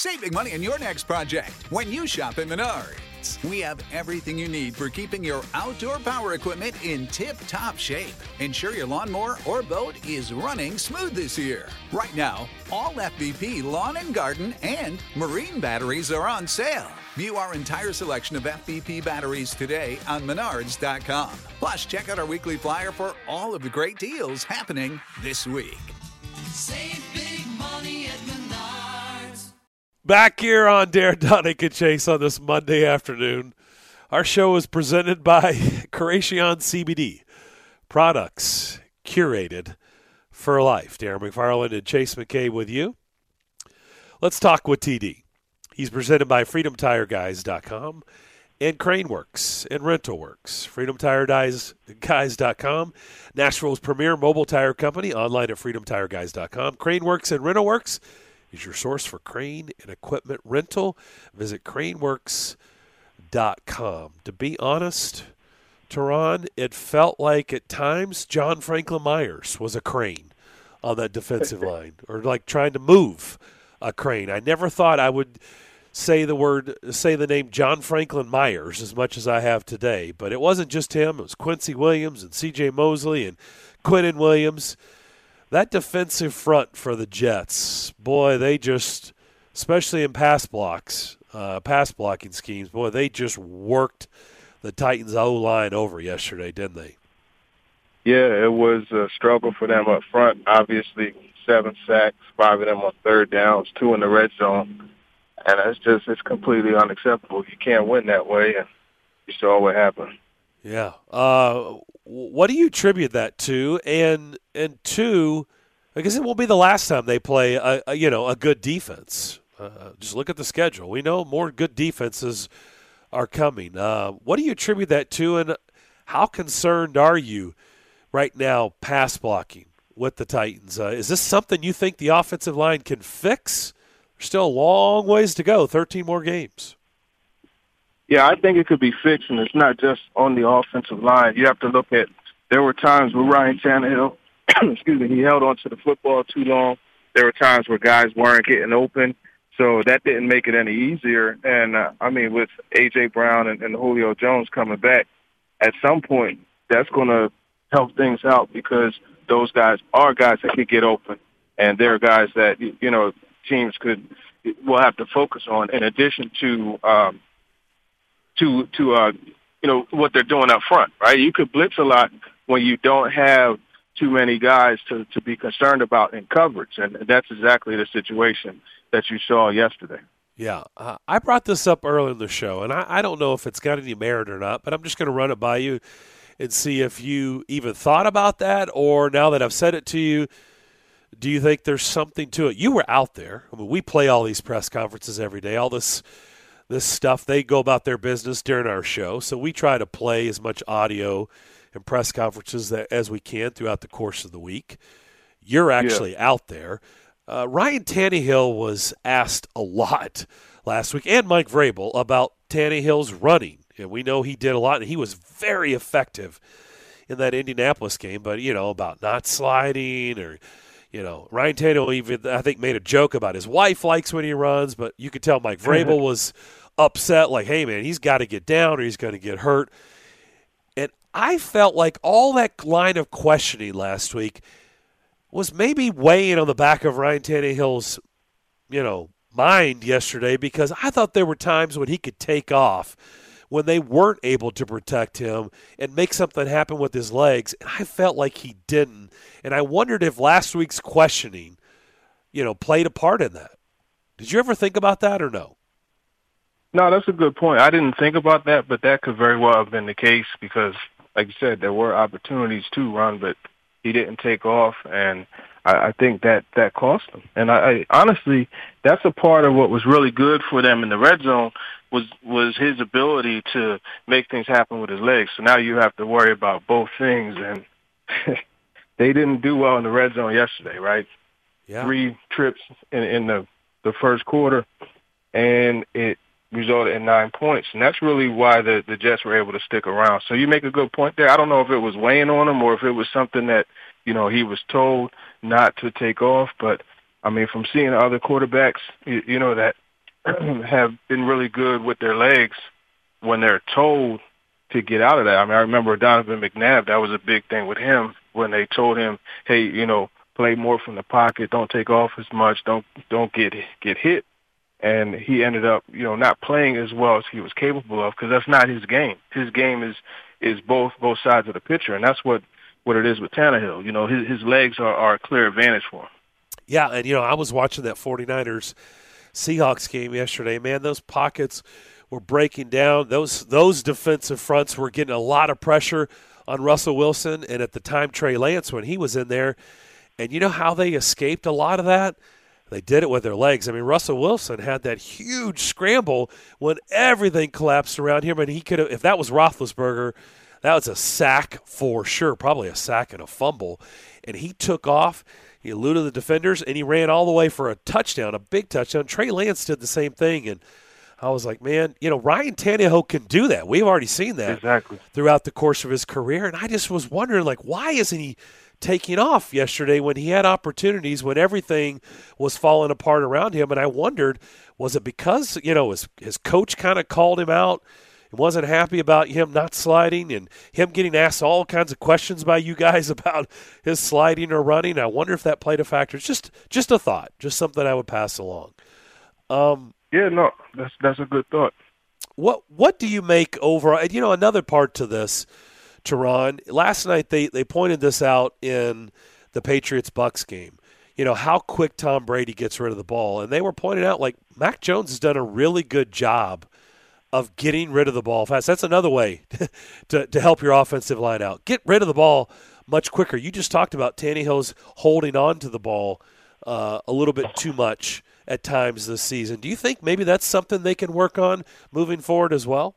Save big money on your next project when you shop at Menards. We have everything you need for keeping your outdoor power equipment in tip-top shape. Ensure your lawnmower or boat is running smooth this year. Right now, all FVP lawn and garden and marine batteries are on sale. View our entire selection of FVP batteries today on Menards.com. Plus, check out our weekly flyer for all of the great deals happening this week. Save big money at Menards. Back here on Darren Donick and Chase on this Monday afternoon. Our show is presented by Curacion CBD. Products curated for life. Darren McFarland and Chase McKay with you. Let's talk with TD. He's presented by FreedomTireGuys.com and CraneWorks and RentalWorks. FreedomTireGuys.com, Nashville's premier mobile tire company, online at FreedomTireGuys.com. CraneWorks and RentalWorks is your source for crane and equipment rental. Visit CraneWorks.com. To be honest, Teron, it felt like at times John Franklin Myers was a crane on that defensive line, or like trying to move a crane. I never thought I would say the name John Franklin Myers as much as I have today, but it wasn't just him. It was Quincy Williams and C.J. Mosley and Quinnen Williams. That defensive front for the Jets, boy, they just, especially in pass blocking schemes, boy, they just worked the Titans' O-line over yesterday, didn't they? Yeah, it was a struggle for them up front. Obviously, 7 sacks, 5 of them on third downs, 2 in the red zone. And it's completely unacceptable. You can't win that way, and you saw what happened. Yeah. What do you attribute that to? And two, I guess it won't be the last time they play a good defense. Just look at the schedule. We know more good defenses are coming. What do you attribute that to, and how concerned are you right now pass blocking with the Titans? Is this something you think the offensive line can fix? There's still a long ways to go, 13 more games. Yeah, I think it could be fixed, and it's not just on the offensive line. You have to look at, there were times where Ryan Tannehill, he held on to the football too long. There were times where guys weren't getting open, so that didn't make it any easier. And, with A.J. Brown and Julio Jones coming back, at some point that's going to help things out because those guys are guys that could get open, and they're guys that, teams will have to focus on in addition to what they're doing up front, right? You could blitz a lot when you don't have too many guys to be concerned about in coverage, and that's exactly the situation that you saw yesterday. Yeah, I brought this up earlier in the show, and I don't know if it's got any merit or not, but I'm just going to run it by you and see if you even thought about that, or now that I've said it to you, do you think there's something to it? You were out there. I mean, we play all these press conferences every day, all this stuff. They go about their business during our show, so we try to play as much audio and press conferences as we can throughout the course of the week. You're actually out there. Ryan Tannehill was asked a lot last week, and Mike Vrabel, about Tannehill's running. And we know he did a lot, and he was very effective in that Indianapolis game, but, about not sliding or – Ryan Tannehill even, I think, made a joke about his wife likes when he runs, but you could tell Mike Vrabel was upset, like, hey, man, he's got to get down or he's going to get hurt. And I felt like all that line of questioning last week was maybe weighing on the back of Ryan Tannehill's, mind yesterday, because I thought there were times when he could take off when they weren't able to protect him and make something happen with his legs. And I felt like he didn't. And I wondered if last week's questioning, played a part in that. Did you ever think about that or no? No, that's a good point. I didn't think about that, but that could very well have been the case because, like you said, there were opportunities to run, but he didn't take off, and I think that cost him. And I honestly, that's a part of what was really good for them in the red zone was his ability to make things happen with his legs. So now you have to worry about both things, and they didn't do well in the red zone yesterday, right? Yeah. 3 trips in the first quarter, and it resulted in 9 points. And that's really why the Jets were able to stick around. So you make a good point there. I don't know if it was weighing on him or if it was something that, he was told not to take off. But, from seeing other quarterbacks, that have been really good with their legs when they're told to get out of that. I mean, I remember Donovan McNabb, that was a big thing with him when they told him, hey, play more from the pocket, don't take off as much, don't get hit. And he ended up, not playing as well as he was capable of because that's not his game. His game is both sides of the pitcher, and that's what it is with Tannehill. His legs are a clear advantage for him. Yeah, and, I was watching that 49ers Seahawks game yesterday. Man, those pockets were breaking down. Those defensive fronts were getting a lot of pressure on Russell Wilson, and at the time Trey Lance when he was in there. And you know how they escaped a lot of that? They did it with their legs. I mean, Russell Wilson had that huge scramble when everything collapsed around him, and he could have, if that was Roethlisberger, that was a sack for sure, probably a sack and a fumble. And he took off, he eluded the defenders, and he ran all the way for a touchdown, a big touchdown. Trey Lance did the same thing, and I was like, man, Ryan Tannehill can do that. We've already seen that exactly throughout the course of his career, and I just was wondering, why isn't he taking off yesterday when he had opportunities, when everything was falling apart around him? And I wondered, was it because, his coach kind of called him out and wasn't happy about him not sliding and him getting asked all kinds of questions by you guys about his sliding or running? I wonder if that played a factor. It's just a thought, just something I would pass along. Yeah, no, that's a good thought. What do you make overall? Another part to this, Teron, last night they pointed this out in the Patriots-Bucs game, how quick Tom Brady gets rid of the ball. And they were pointing out, Mac Jones has done a really good job of getting rid of the ball fast. That's another way to help your offensive line out. Get rid of the ball much quicker. You just talked about Tannehill's holding on to the ball a little bit too much at times this season. Do you think maybe that's something they can work on moving forward as well?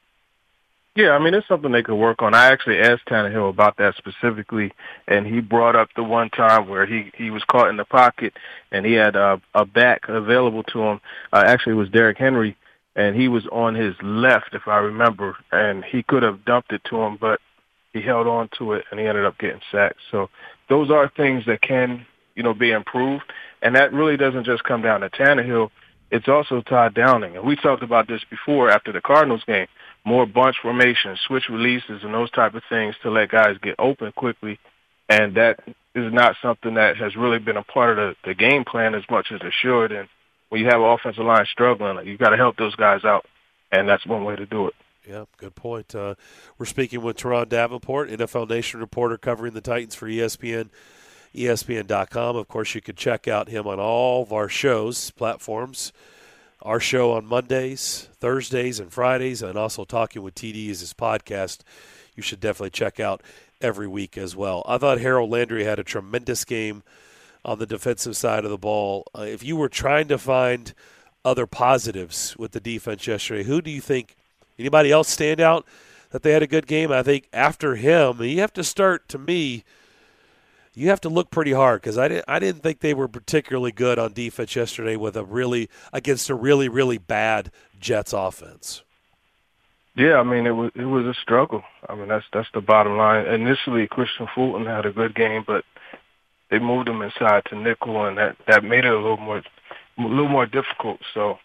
Yeah, I mean, it's something they could work on. I actually asked Tannehill about that specifically, and he brought up the one time where he was caught in the pocket, and he had a back available to him. Actually, it was Derrick Henry, and he was on his left, if I remember, and he could have dumped it to him, but he held on to it, and he ended up getting sacked. So those are things that can, be improved, and that really doesn't just come down to Tannehill. It's also Todd Downing, and we talked about this before after the Cardinals game. More bunch formations, switch releases, and those type of things to let guys get open quickly. And that is not something that has really been a part of the game plan as much as it should. And when you have an offensive line struggling, you've got to help those guys out, and that's one way to do it. Yeah, good point. We're speaking with Teron Davenport, NFL Nation reporter covering the Titans for ESPN, ESPN.com. Of course, you can check out him on all of our shows, platforms. Our show on Mondays, Thursdays, and Fridays, and also Talking with TD is his podcast. You should definitely check out every week as well. I thought Harold Landry had a tremendous game on the defensive side of the ball. If you were trying to find other positives with the defense yesterday, who do you think, anybody else stand out that they had a good game? I think after him, you have to start, to me, you have to look pretty hard because I didn't think they were particularly good on defense yesterday against a really, really bad Jets offense. Yeah, I mean, it was a struggle. I mean, that's the bottom line. Initially, Christian Fulton had a good game, but they moved him inside to nickel, and that made it a little more difficult. So,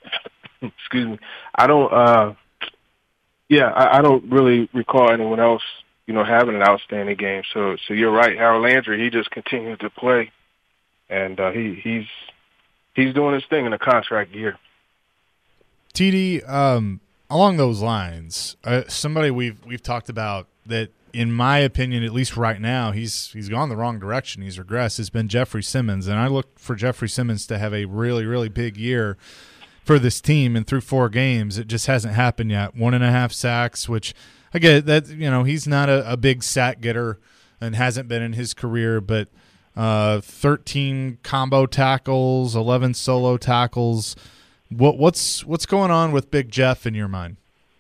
excuse me. I don't really recall anyone else, having an outstanding game. So you're right, Harold Landry. He just continues to play, and he's doing his thing in a contract year. TD, along those lines, somebody we've talked about that, in my opinion, at least right now, he's gone the wrong direction. He's regressed. Has been Jeffrey Simmons, and I look for Jeffrey Simmons to have a really, really big year for this team. And through 4 games, it just hasn't happened yet. 1.5 sacks, which I get that, he's not a big sack getter and hasn't been in his career, but 13 combo tackles, 11 solo tackles. What's going on with Big Jeff in your mind?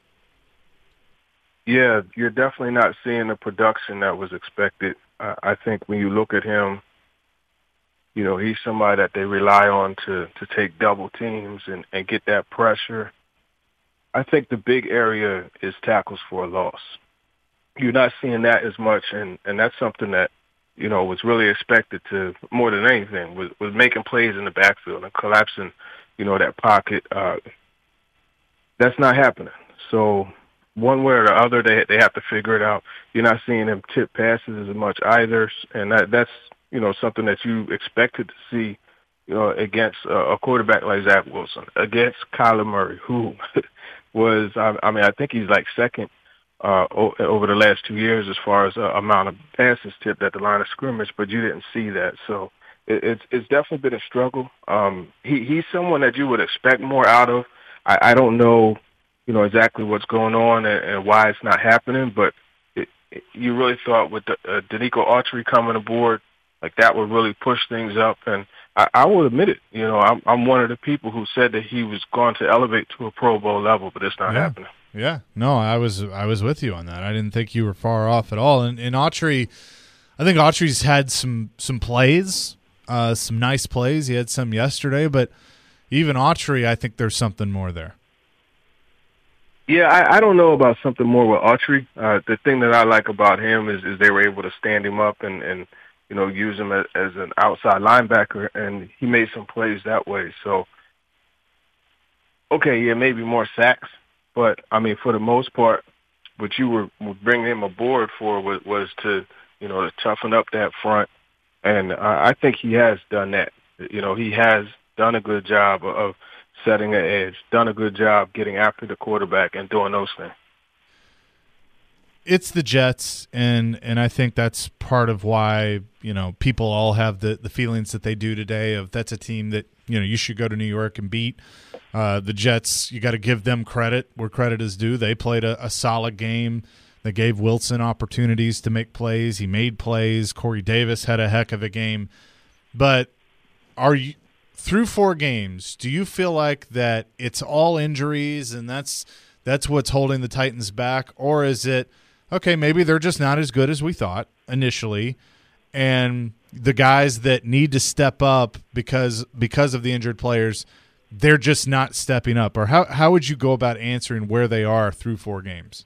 Yeah, you're definitely not seeing the production that was expected. I think when you look at him, he's somebody that they rely on to take double teams and get that pressure. I think the big area is tackles for a loss. You're not seeing that as much, and that's something that, was really expected to, more than anything, was making plays in the backfield and collapsing that pocket. That's not happening. So one way or the other, they have to figure it out. You're not seeing him tip passes as much either, and that's something that you expected to see, against a quarterback like Zach Wilson, against Kyler Murray, who was, I think he's like second over the last 2 years as far as amount of passes tipped at the line of scrimmage, but you didn't see that. So it's definitely been a struggle. He's someone that you would expect more out of. I don't know, exactly what's going on and why it's not happening, but you really thought with Danico Autry coming aboard, like that would really push things up. And I will admit it, I'm one of the people who said that he was going to elevate to a Pro Bowl level, but it's not happening. Yeah, no, I was with you on that. I didn't think you were far off at all. And Autry, I think Autry's had some plays, some nice plays. He had some yesterday, but even Autry, I think there's something more there. Yeah, I don't know about something more with Autry. The thing that I like about him is they were able to stand him up and use him as an outside linebacker, and he made some plays that way. So, okay, yeah, maybe more sacks. But, I mean, for the most part, what you were bringing him aboard for was to, to toughen up that front. And I think he has done that. He has done a good job of setting an edge, done a good job getting after the quarterback and doing those things. It's the Jets, and I think that's part of why, people all have the feelings that they do today of that's a team that, you should go to New York and beat. The Jets, you got to give them credit where credit is due. They played a solid game. They gave Wilson opportunities to make plays. He made plays. Corey Davis had a heck of a game. But are you through 4 games, do you feel like that it's all injuries and that's what's holding the Titans back? Or is it, okay, maybe they're just not as good as we thought initially, and the guys that need to step up because of the injured players, they're just not stepping up? Or how would you go about answering where they are through 4 games?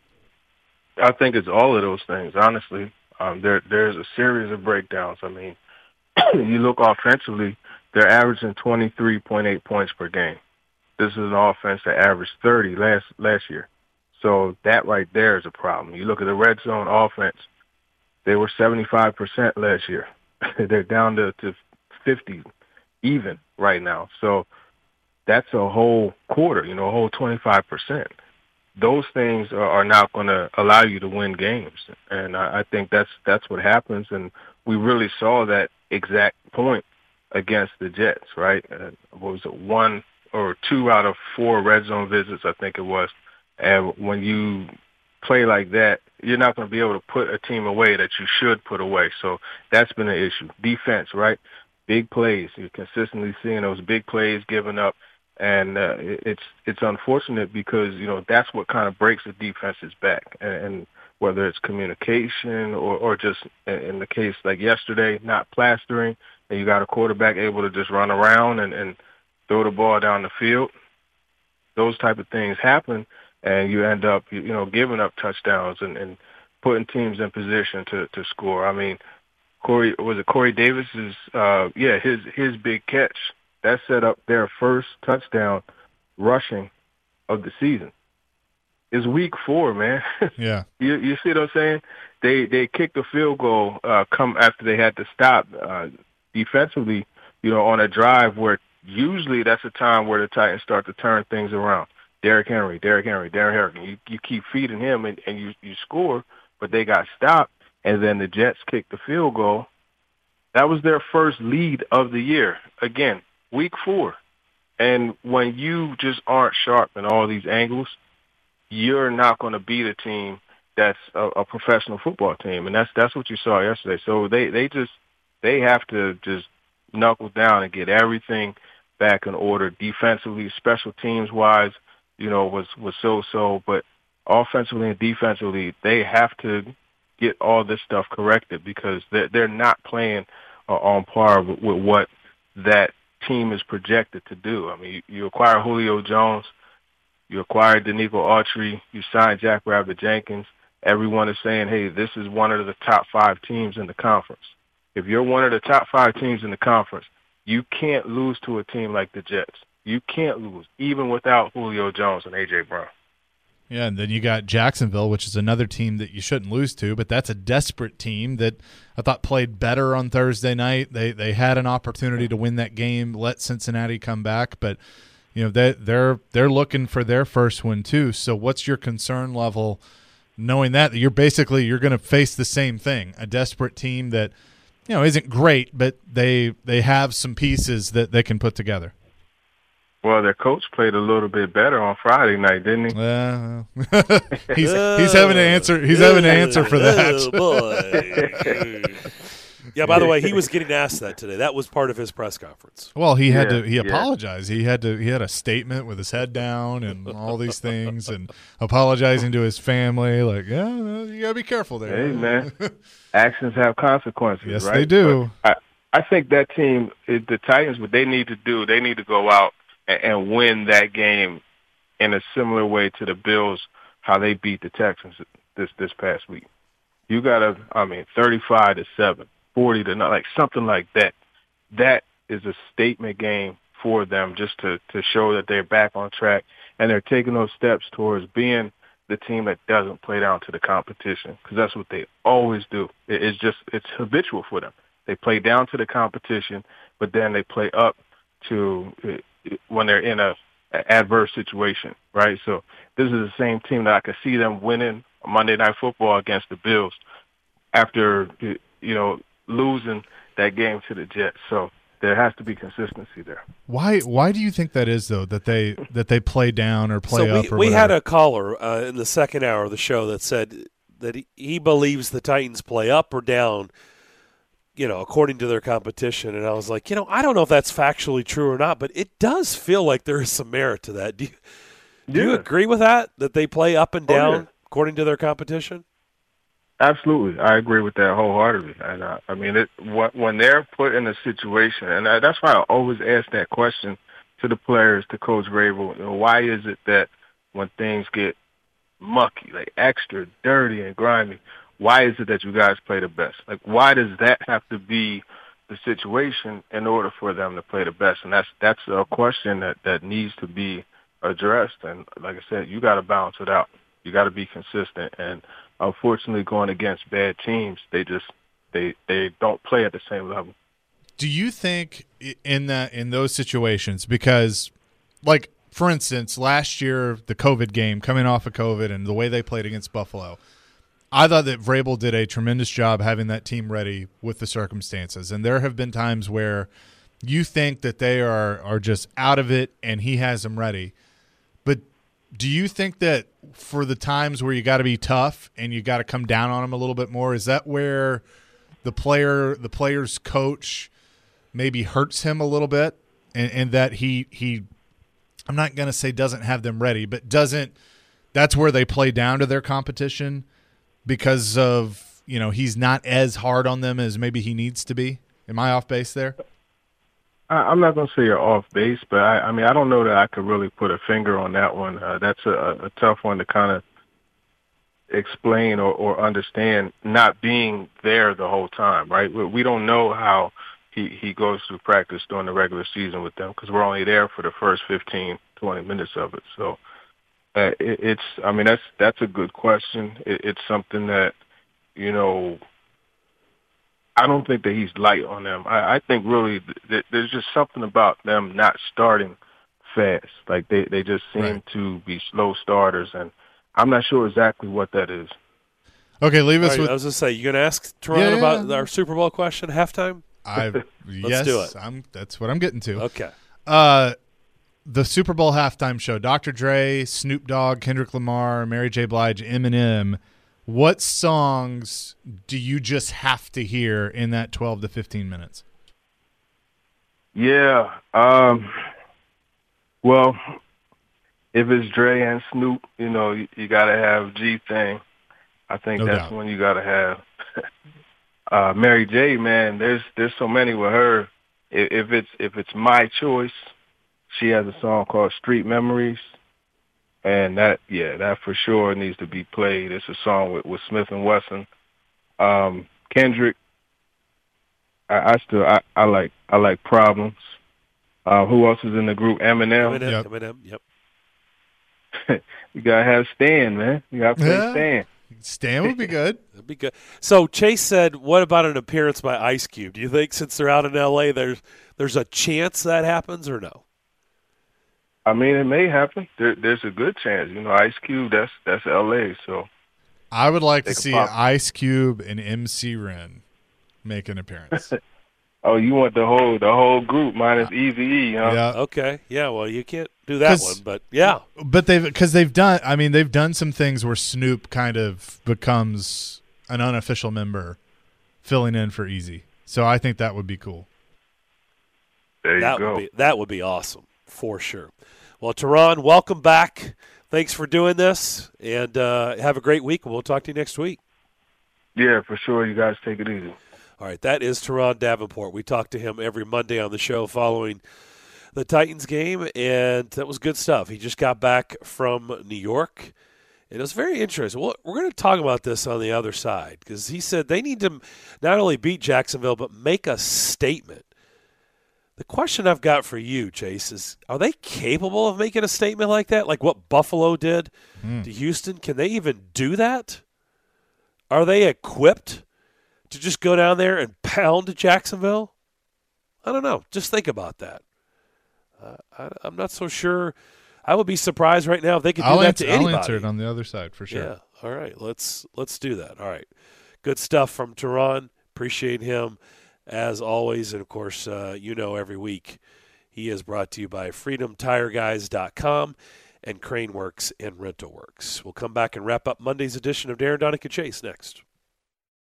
I think it's all of those things, honestly. There's a series of breakdowns. I mean, you look offensively, they're averaging 23.8 points per game. This is an offense that averaged 30 last year. So that right there is a problem. You look at the red zone offense, they were 75% last year. They're down to 50 even right now. So that's a whole quarter, a whole 25%. Those things are not going to allow you to win games. And I think that's what happens. And we really saw that exact point against the Jets, right? What was it, 1 or 2 out of 4 red zone visits, I think it was. And when you play like that, you're not going to be able to put a team away that you should put away. So that's been an issue. Defense, right? Big plays. You're consistently seeing those big plays given up. And it's unfortunate because, that's what kind of breaks the defense's back. And whether it's communication or just in the case like yesterday, not plastering, and you got a quarterback able to just run around and throw the ball down the field. Those type of things happen, and you end up, giving up touchdowns and putting teams in position to score. I mean, Corey Davis's, his big catch, that set up their first touchdown rushing of the season. It's week 4, man. Yeah. You see what I'm saying? They kicked a field goal come after they had to stop defensively, on a drive where usually that's a time where the Titans start to turn things around. Derrick Henry. You keep feeding him and you score, but they got stopped, and then the Jets kicked the field goal. That was their first lead of the year. Again, week 4. And when you just aren't sharp in all these angles, you're not going to beat a team that's a professional football team. And that's what you saw yesterday. So they have to just knuckle down and get everything back in order defensively, special teams wise, was so, but offensively and defensively, they have to get all this stuff corrected because they're not playing on par with what that team is projected to do. I mean, you acquire Julio Jones, you acquired Danico Autry, you signed Jack Rabbit Jenkins. Everyone is saying, hey, this is one of the top 5 teams in the conference. If you're one of the top 5 teams in the conference, you can't lose to a team like the Jets. You can't lose, even without Julio Jones and A.J. Brown. Yeah, and then you got Jacksonville, which is another team that you shouldn't lose to, but that's a desperate team that I thought played better on Thursday night. They had an opportunity to win that game, let Cincinnati come back, but you know they're looking for their first win too. So what's your concern level knowing that you're going to face the same thing, a desperate team that isn't great, but they have some pieces that they can put together? Well, their coach played a little bit better on Friday night, didn't he? He's having an answer. He's having an answer for that. Oh, boy. Yeah, by the way, he was getting asked that today. That was part of his press conference. Well, he had to. He apologized. He had a statement with his head down and all these things, and apologizing to his family. Like, you gotta be careful there. Hey, man, actions have consequences. Yes, right? they do. But I think that team, the Titans, what they need to do, they need to go out and win that game in a similar way to the Bills, how they beat the Texans this past week. You got 35-7, 40-0, like something like that. That is a statement game for them, just to show that they're back on track and they're taking those steps towards being the team that doesn't play down to the competition, because that's what they always do. It's habitual for them. They play down to the competition, but then they play up to when they're in a adverse situation, right? So this is the same team that I could see them winning Monday Night Football against the Bills after losing that game to the Jets. So there has to be consistency there. Why do you think that is, though, that they play down or play up? So we had a caller in the second hour of the show that said that he believes the Titans play up or down, according to their competition. And I was like, I don't know if that's factually true or not, but it does feel like there is some merit to that. Do you agree with that they play up and down according to their competition? Absolutely. I agree with that wholeheartedly. And when they're put in a situation, and that's why I always ask that question to the players, to Coach Vrabel, why is it that when things get mucky, like extra dirty and grimy, why is it that you guys play the best? Like, why does that have to be the situation in order for them to play the best? And that's a question that needs to be addressed. And like I said, you got to balance it out. You got to be consistent. And unfortunately, going against bad teams, they don't play at the same level. Do you think in those situations, because, like, for instance, last year, the COVID game, coming off of COVID and the way they played against Buffalo, I thought that Vrabel did a tremendous job having that team ready with the circumstances. And there have been times where you think that they are just out of it and he has them ready. But do you think that for the times where you got to be tough and you got to come down on them a little bit more, is that where the player's coach maybe hurts him a little bit, and that he I'm not going to say doesn't have them ready, but that's where they play down to their competition because of, he's not as hard on them as maybe he needs to be? Am I off base there? I'm not going to say you're off base, but I don't know that I could really put a finger on that one. That's a tough one to kind of explain or understand, not being there the whole time, right? We don't know how he goes through practice during the regular season with them, because we're only there for the first 15, 20 minutes of it. So that's a good question. It's something that, I don't think that he's light on them. I think really there's just something about them not starting fast. Like they just seem to be slow starters, and I'm not sure exactly what that is. Okay, leave us with. I was going to say, you going to ask Teron about our Super Bowl question halftime? Let's do it. That's what I'm getting to. Okay. The Super Bowl halftime show, Dr. Dre, Snoop Dogg, Kendrick Lamar, Mary J. Blige, Eminem. What songs do you just have to hear in that 12 to 15 minutes? Yeah. Well, if it's Dre and Snoop, you got to have G-Thing. I think No that's doubt. when you got to have Mary J. Man, there's so many with her. If it's my choice, she has a song called Street Memories. And that for sure needs to be played. It's a song with Smith and Wesson. Kendrick, I like Problems. Who else is in the group? Eminem. Yep. Eminem, yep. You gotta have Stan, man. You gotta play Yeah. Stan. Stan would be good. That'd be good. So Chase said, what about an appearance by Ice Cube? Do you think since they're out in L.A., there's a chance that happens or no? I mean, it may happen. There's a good chance. You know, Ice Cube. That's L.A. So I would like to Take a see pop. Ice Cube and MC Ren make an appearance. oh, you want the whole group minus Eazy-E, huh? Yeah. Okay. Yeah, well, you can't do that 'Cause- one, but yeah. But they've done some things where Snoop kind of becomes an unofficial member filling in for Easy. So I think that would be cool. There you go. That would be awesome for sure. Well, Teron, welcome back. Thanks for doing this, and have a great week. We'll talk to you next week. Yeah, for sure. You guys take it easy. All right, that is Teron Davenport. We talk to him every Monday on the show following the Titans game, and that was good stuff. He just got back from New York, and it was very interesting. Well, we're going to talk about this on the other side because he said they need to not only beat Jacksonville but make a statement. The question I've got for you, Chase, is are they capable of making a statement like that, like what Buffalo did to Houston? Can they even do that? Are they equipped to just go down there and pound Jacksonville? I don't know. Just think about that. I'm not so sure. I would be surprised right now if they could do that to anybody. I'll answer it on the other side for sure. Yeah. All right. Let's do that. All right. Good stuff from Teron. Appreciate him as always. And of course, every week he is brought to you by FreedomTireGuys.com and Craneworks and Rental Works. We'll come back and wrap up Monday's edition of Darren Donica Chase next.